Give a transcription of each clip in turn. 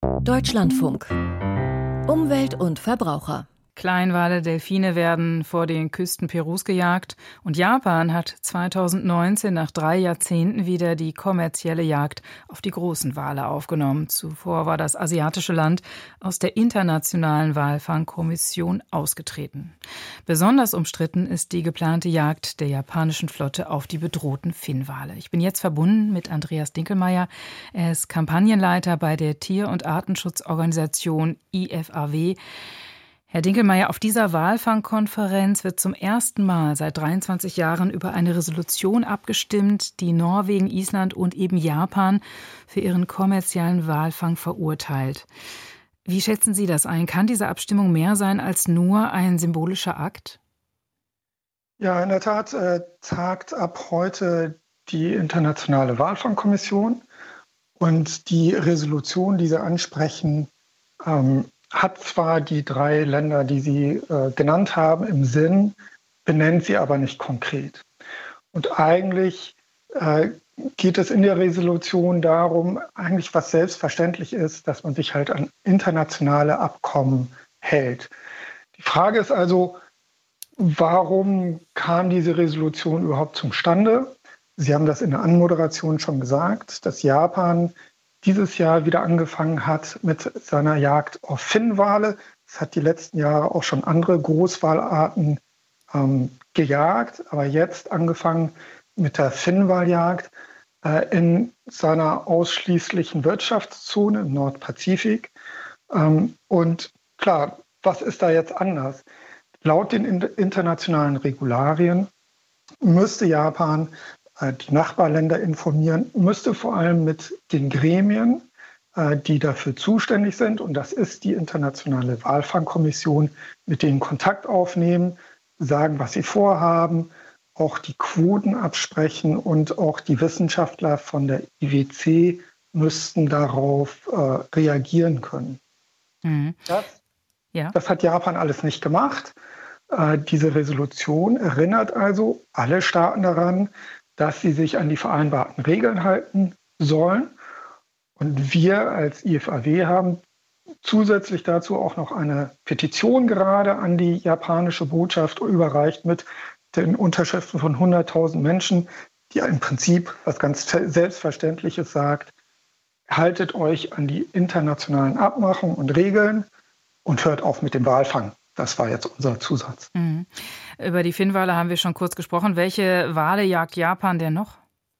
Deutschlandfunk. Umwelt und Verbraucher. Kleinwale, Delfine werden vor den Küsten Perus gejagt und Japan hat 2019 nach 3 Jahrzehnten wieder die kommerzielle Jagd auf die großen Wale aufgenommen. Zuvor war das asiatische Land aus der Internationalen Walfangkommission ausgetreten. Besonders umstritten ist die geplante Jagd der japanischen Flotte auf die bedrohten Finnwale. Ich bin jetzt verbunden mit Andreas Dinkelmeyer. Er ist Kampagnenleiter bei der Tier- und Artenschutzorganisation IFAW. Herr Dinkelmeyer, auf dieser Walfangkonferenz wird zum ersten Mal seit 23 Jahren über eine Resolution abgestimmt, die Norwegen, Island und eben Japan für ihren kommerziellen Walfang verurteilt. Wie schätzen Sie das ein? Kann diese Abstimmung mehr sein als nur ein symbolischer Akt? Ja, in der Tat tagt ab heute die Internationale Walfangkommission und die Resolution, die Sie ansprechen, hat zwar die 3 Länder, die Sie genannt haben, im Sinn, benennt sie aber nicht konkret. Und eigentlich geht es in der Resolution darum, eigentlich was selbstverständlich ist, dass man sich halt an internationale Abkommen hält. Die Frage ist also, warum kam diese Resolution überhaupt zustande? Sie haben das in der Anmoderation schon gesagt, dass Japan dieses Jahr wieder angefangen hat mit seiner Jagd auf Finnwale. Es hat die letzten Jahre auch schon andere Großwalarten gejagt, aber jetzt angefangen mit der Finnwaljagd in seiner ausschließlichen Wirtschaftszone im Nordpazifik. Und klar, was ist da jetzt anders? Laut den internationalen Regularien müsste Japan die Nachbarländer informieren, müsste vor allem mit den Gremien, die dafür zuständig sind, und das ist die Internationale Walfangkommission, mit denen Kontakt aufnehmen, sagen, was sie vorhaben, auch die Quoten absprechen, und auch die Wissenschaftler von der IWC müssten darauf reagieren können. Mhm. Das hat Japan alles nicht gemacht. Diese Resolution erinnert also alle Staaten daran, dass sie sich an die vereinbarten Regeln halten sollen. Und wir als IFAW haben zusätzlich dazu auch noch eine Petition gerade an die japanische Botschaft überreicht mit den Unterschriften von 100.000 Menschen, die im Prinzip was ganz Selbstverständliches sagt: Haltet euch an die internationalen Abmachungen und Regeln und hört auf mit dem Walfang. Das war jetzt unser Zusatz. Mhm. Über die Finnwale haben wir schon kurz gesprochen. Welche Wale jagt Japan denn noch?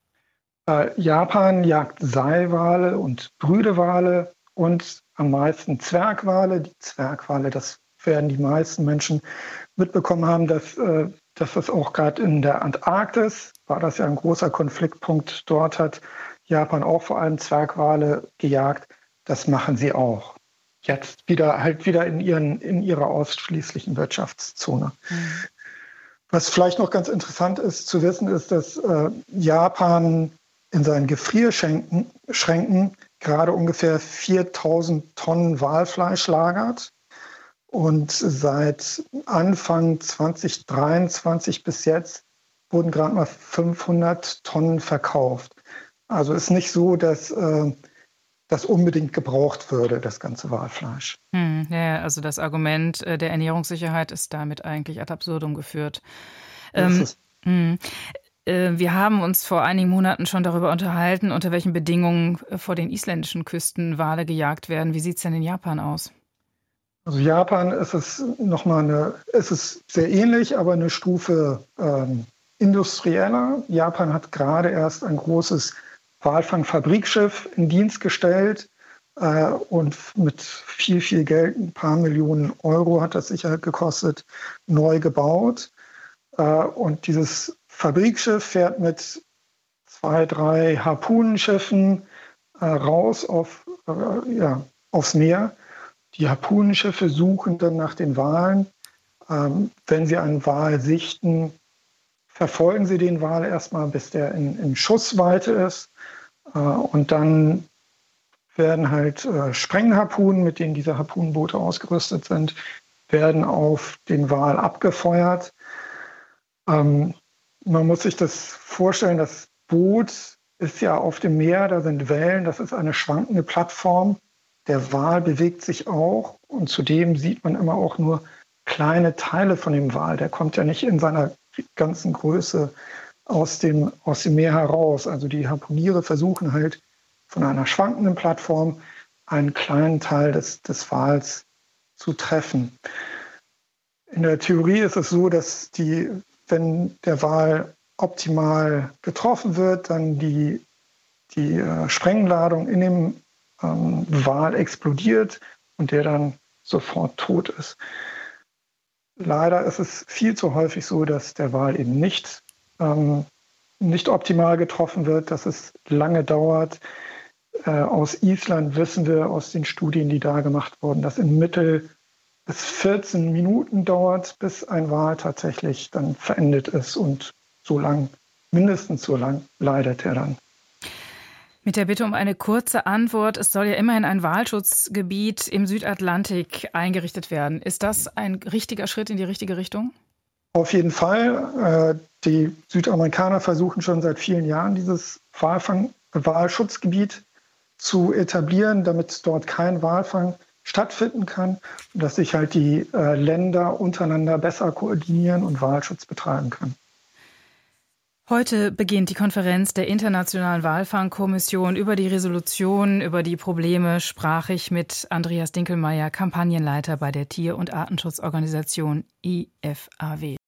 Japan jagt Seiwale und Brüdewale und am meisten Zwergwale. Die Zwergwale, das werden die meisten Menschen mitbekommen haben, dass das auch gerade in der Antarktis war, das ja ein großer Konfliktpunkt. Dort hat Japan auch vor allem Zwergwale gejagt. Das machen sie auch. Jetzt wieder in ihrer ausschließlichen Wirtschaftszone. Mhm. Was vielleicht noch ganz interessant ist zu wissen, ist, dass Japan in seinen Gefrierschränken gerade ungefähr 4.000 Tonnen Walfleisch lagert. Und seit Anfang 2023 bis jetzt wurden gerade mal 500 Tonnen verkauft. Also ist nicht so, dass das unbedingt gebraucht würde, das ganze Walfleisch. Ja, also das Argument der Ernährungssicherheit ist damit eigentlich ad absurdum geführt. Wir haben uns vor einigen Monaten schon darüber unterhalten, unter welchen Bedingungen vor den isländischen Küsten Wale gejagt werden. Wie sieht es denn in Japan aus? Also Japan ist es sehr ähnlich, aber eine Stufe industrieller. Japan hat gerade erst ein großes Walfangfabrikschiff in Dienst gestellt und mit viel, viel Geld, ein paar Millionen Euro hat das sicher gekostet, neu gebaut. Und dieses Fabrikschiff fährt mit 2, 3 Harpunenschiffen raus aufs Meer. Die Harpunenschiffe suchen dann nach den Walen. Wenn sie einen Wal sichten, verfolgen sie den Wal erstmal, bis der in Schussweite ist. Und dann werden halt Sprengharpunen, mit denen diese Harpunenboote ausgerüstet sind, werden auf den Wal abgefeuert. Man muss sich das vorstellen, das Boot ist ja auf dem Meer, da sind Wellen, das ist eine schwankende Plattform. der Wal bewegt sich auch und zudem sieht man immer auch nur kleine Teile von dem Wal. Der kommt ja nicht in seiner ganzen Größe aus dem Meer heraus. Also die Harpuniere versuchen halt von einer schwankenden Plattform einen kleinen Teil des Wals zu treffen. In der Theorie ist es so, dass wenn der Wal optimal getroffen wird, dann die Sprengladung in dem Wal explodiert und der dann sofort tot ist. Leider ist es viel zu häufig so, dass der Wal eben nicht optimal getroffen wird, dass es lange dauert. Aus Island wissen wir aus den Studien, die da gemacht wurden, dass im Mittel es 14 Minuten dauert, bis ein Wal tatsächlich dann verendet ist und mindestens so lang leidet er dann. Mit der Bitte um eine kurze Antwort. Es soll ja immerhin ein Walschutzgebiet im Südatlantik eingerichtet werden. Ist das ein richtiger Schritt in die richtige Richtung? Auf jeden Fall. Die Südamerikaner versuchen schon seit vielen Jahren, dieses Walschutzgebiet zu etablieren, damit dort kein Walfang stattfinden kann und dass sich halt die Länder untereinander besser koordinieren und Walschutz betreiben können. Heute beginnt die Konferenz der Internationalen Walfangkommission. Über die Resolution, über die Probleme sprach ich mit Andreas Dinkelmeyer, Kampagnenleiter bei der Tier- und Artenschutzorganisation IFAW.